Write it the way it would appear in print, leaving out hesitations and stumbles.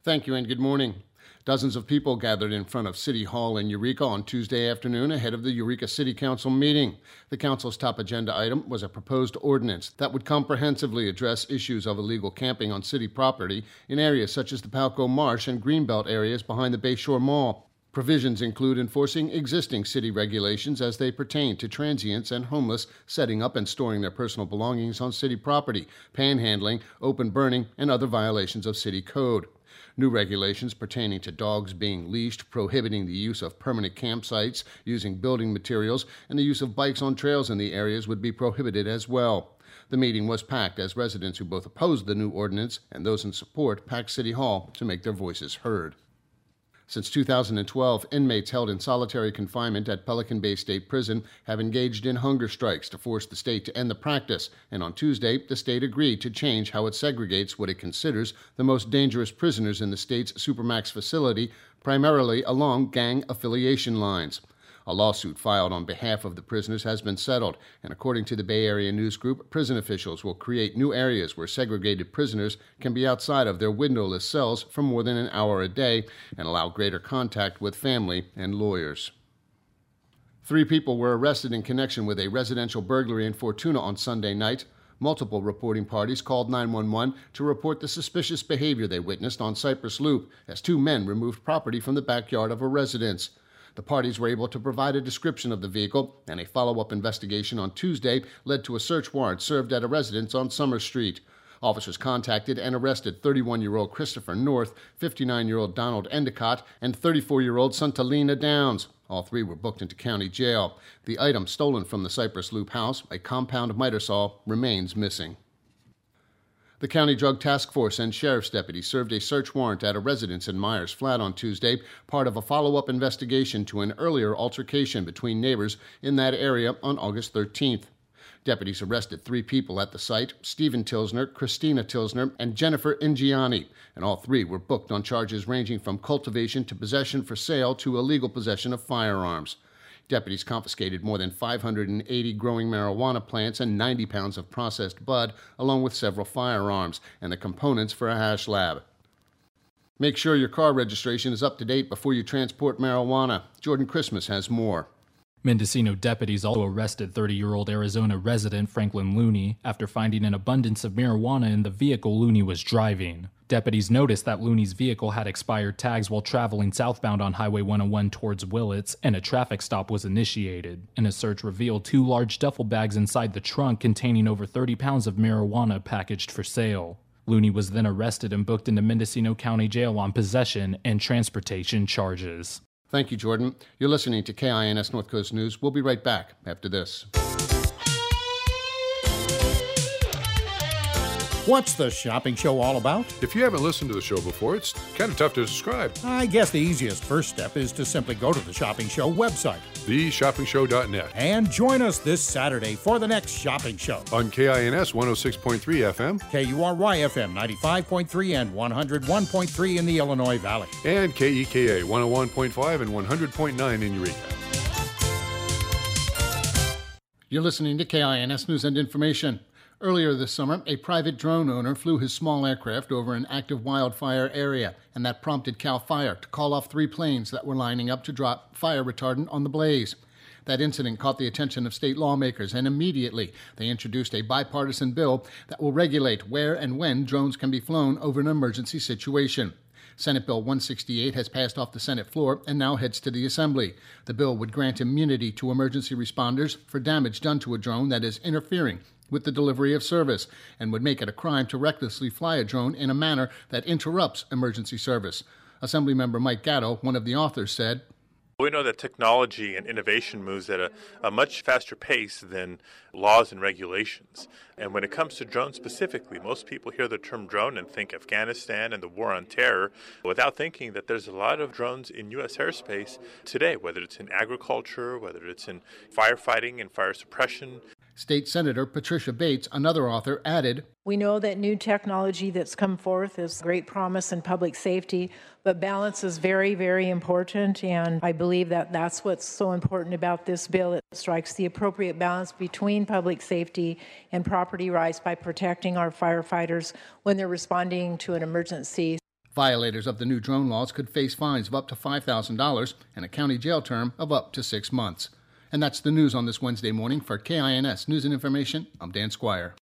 Thank you and good morning. Dozens of people gathered in front of City Hall in Eureka on Tuesday afternoon ahead of the Eureka City Council meeting. The council's top agenda item was a proposed ordinance that would comprehensively address issues of illegal camping on city property in areas such as the Palco Marsh and Greenbelt areas behind the Bayshore Mall. Provisions include enforcing existing city regulations as they pertain to transients and homeless setting up and storing their personal belongings on city property, panhandling, open burning, and other violations of city code. New regulations pertaining to dogs being leashed, prohibiting the use of permanent campsites, using building materials, and the use of bikes on trails in the areas would be prohibited as well. The meeting was packed as residents who both opposed the new ordinance and those in support packed City Hall to make their voices heard. Since 2012, inmates held in solitary confinement at Pelican Bay State Prison have engaged in hunger strikes to force the state to end the practice, and on Tuesday, the state agreed to change how it segregates what it considers the most dangerous prisoners in the state's Supermax facility, primarily along gang affiliation lines. A lawsuit filed on behalf of the prisoners has been settled, and according to the Bay Area News Group, prison officials will create new areas where segregated prisoners can be outside of their windowless cells for more than an hour a day and allow greater contact with family and lawyers. 3 people were arrested in connection with a residential burglary in Fortuna on Sunday night. Multiple reporting parties called 911 to report the suspicious behavior they witnessed on Cypress Loop as 2 men removed property from the backyard of a residence. The parties were able to provide a description of the vehicle, and a follow-up investigation on Tuesday led to a search warrant served at a residence on Summer Street. Officers contacted and arrested 31-year-old Christopher North, 59-year-old Donald Endicott, and 34-year-old Santalina Downs. All 3 were booked into county jail. The item stolen from the Cypress Loop house, a compound miter saw, remains missing. The County Drug Task Force and sheriff's deputies served a search warrant at a residence in Myers Flat on Tuesday, part of a follow-up investigation to an earlier altercation between neighbors in that area on August 13th. Deputies arrested 3 people at the site, Stephen Tilsner, Christina Tilsner, and Jennifer Ingiani, and all 3 were booked on charges ranging from cultivation to possession for sale to illegal possession of firearms. Deputies confiscated more than 580 growing marijuana plants and 90 pounds of processed bud, along with several firearms and the components for a hash lab. Make sure your car registration is up to date before you transport marijuana. Jordan Christmas has more. Mendocino deputies also arrested 30-year-old Arizona resident Franklin Looney after finding an abundance of marijuana in the vehicle Looney was driving. Deputies noticed that Looney's vehicle had expired tags while traveling southbound on Highway 101 towards Willits, and a traffic stop was initiated. And a search revealed 2 large duffel bags inside the trunk containing over 30 pounds of marijuana packaged for sale. Looney was then arrested and booked into Mendocino County Jail on possession and transportation charges. Thank you, Jordan. You're listening to KINS North Coast News. We'll be right back after this. What's the shopping show all about? If you haven't listened to the show before, it's kind of tough to describe. I guess the easiest first step is to simply go to the Shopping Show website, theshoppingshow.net, and join us this Saturday for the next shopping show. On KINS 106.3 FM, KURY FM 95.3 and 101.3 in the Illinois Valley, and KEKA 101.5 and 100.9 in Eureka. You're listening to KINS News and Information. Earlier this summer, a private drone owner flew his small aircraft over an active wildfire area, and that prompted CAL FIRE to call off 3 planes that were lining up to drop fire retardant on the blaze. That incident caught the attention of state lawmakers, and immediately they introduced a bipartisan bill that will regulate where and when drones can be flown over an emergency situation. Senate Bill 168 has passed off the Senate floor and now heads to the Assembly. The bill would grant immunity to emergency responders for damage done to a drone that is interfering with the delivery of service, and would make it a crime to recklessly fly a drone in a manner that interrupts emergency service. Assemblymember Mike Gatto, one of the authors, said, We know that technology and innovation moves at a much faster pace than laws and regulations. And when it comes to drones specifically, most people hear the term drone and think Afghanistan and the war on terror, without thinking that there's a lot of drones in U.S. airspace today, whether it's in agriculture, whether it's in firefighting and fire suppression. State Senator Patricia Bates, another author, added, We know that new technology that's come forth is great promise in public safety, but balance is very, very important, and I believe that that's what's so important about this bill. It strikes the appropriate balance between public safety and property rights by protecting our firefighters when they're responding to an emergency. Violators of the new drone laws could face fines of up to $5,000 and a county jail term of up to 6 months. And that's the news on this Wednesday morning. For KINS News and Information, I'm Dan Squire.